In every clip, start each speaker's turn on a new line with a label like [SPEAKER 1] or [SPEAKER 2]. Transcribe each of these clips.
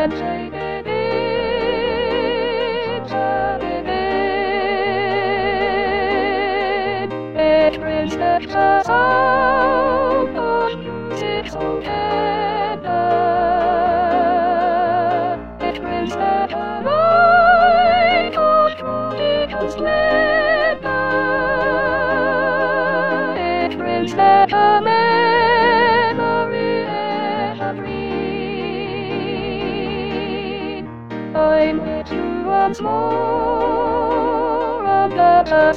[SPEAKER 1] and take it in, turning it. It brings the sound of music so tender. It brings the light of tropical splendor. It brings the memory evergreen. I'm with you once more under the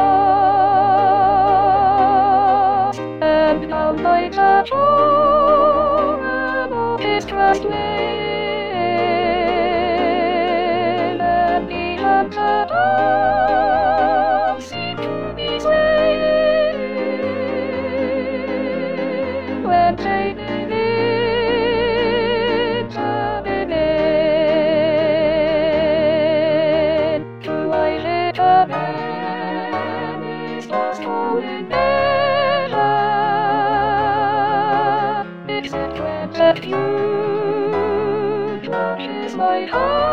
[SPEAKER 1] stars, and now like a foreign orchestra playing, and the undertones seem to be swaying when taken in, turning in. To light it up and is lost holding measure. It's a thread that you touches my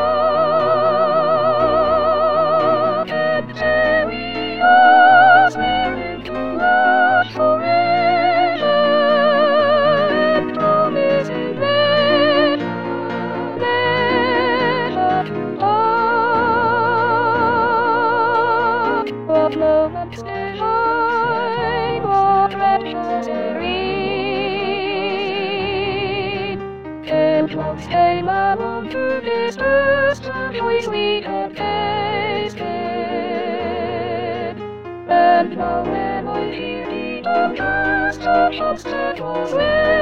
[SPEAKER 1] heart, and there we are, swearing to love forever, and promising never to part. What moments divine, what raptures serene. Came close, came along to this earth, the joy sweet and tasted. And now when I hear the doctor's touch that was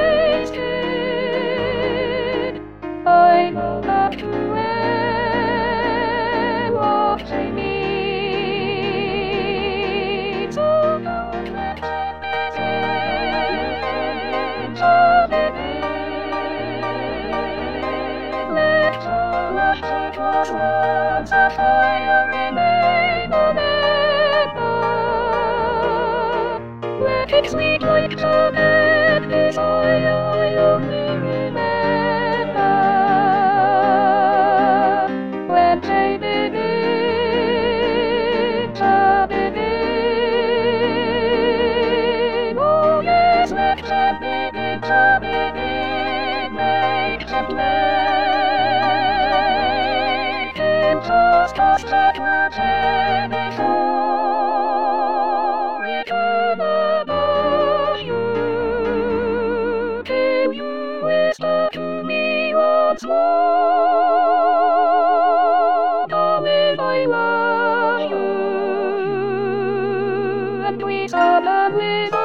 [SPEAKER 1] wasted, I know that to end what they need. So don't let them begin, turning in. Let the love that was once a fire remain forever. Let it sweet like the dead desire I only remember. When taken in, turning in. Oh yes, let them begin, turning in. Make them play in just us that were dead before. Return above you, till you whisper to me once more, darling, I love you, and we summer with